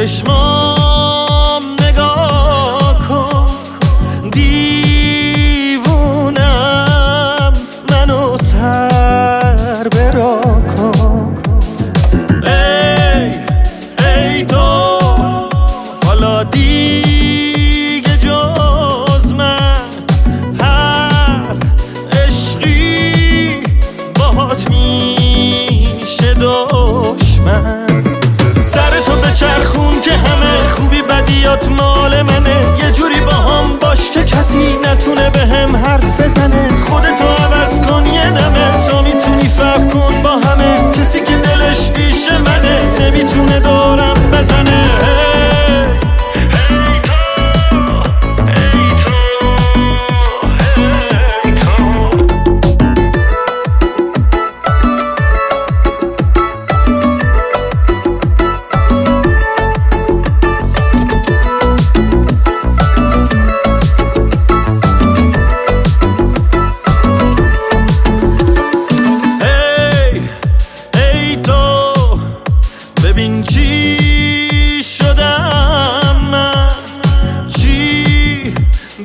چشمام نگاه کن، دیوونم منو سر برا کن. ای تو حالا دیگه جز من هر عشقی باهات میشه دشمن. سرتو بچرخون که همه خوبی بدیات مال منه، یه جوری با هم باش که کسی نتونه به هم حرف بزنه. خودتو عوض کن یه دمه، تا میتونی فرق کن با همه. کسی که دلش پیش منه نمیتونه دورم بزنه. ببین چی شدم من، چی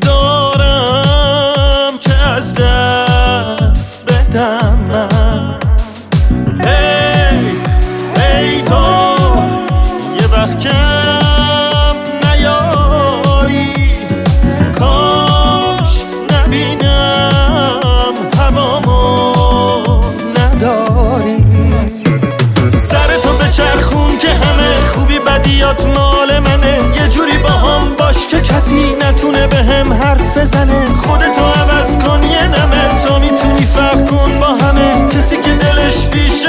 دارم که از دست بدم من. ای تو یه وقت کم نیاری، کاش نبینم هوامو نداری. چرخون که همه خوبی بدیات مال منه، یه جوری با هم باش که کسی نتونه به هم حرف بزنه. خودتو عوض کن یه دمه، تا میتونی فرق کن با همه. کسی که دلش پیش